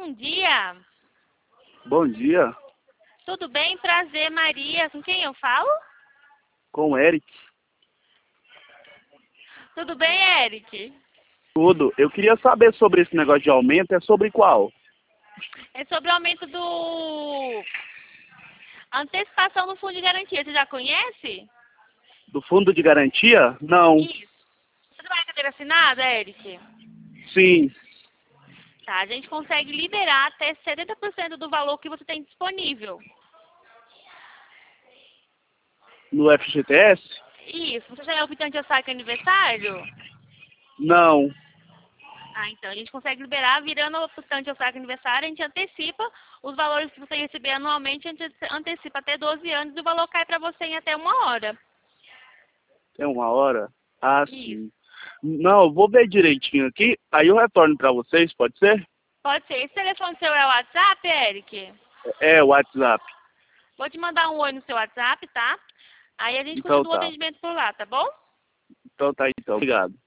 Bom dia. Bom dia, Tudo bem? Prazer, Maria. Com quem eu falo? com o Eric. Tudo bem, Eric? Tudo. Eu queria saber sobre esse negócio de aumento, é sobre qual? É sobre o aumento do... Antecipação no fundo de garantia. Você já conhece? Do fundo de garantia? Não. Isso. Você trabalha com carteira assinada, Eric? Sim. Tá, a gente consegue liberar até 70% do valor que você tem disponível. No FGTS? Isso. Você já é optante ao saque aniversário? Não. Ah, então a gente consegue liberar, virando optante ao saque aniversário, a gente antecipa os valores que você receber anualmente, a gente antecipa até 12 anos e o valor cai para você em até 1 hora. É 1 hora? Ah, Isso. sim. Não, eu vou ver direitinho aqui, aí eu retorno pra vocês, pode ser? Pode ser. Esse telefone seu é o WhatsApp, Eric? É, o WhatsApp. Vou te mandar um oi no seu WhatsApp, tá? Aí a gente Então continua o tá. atendimento por lá, tá bom? Então tá, então. Obrigado.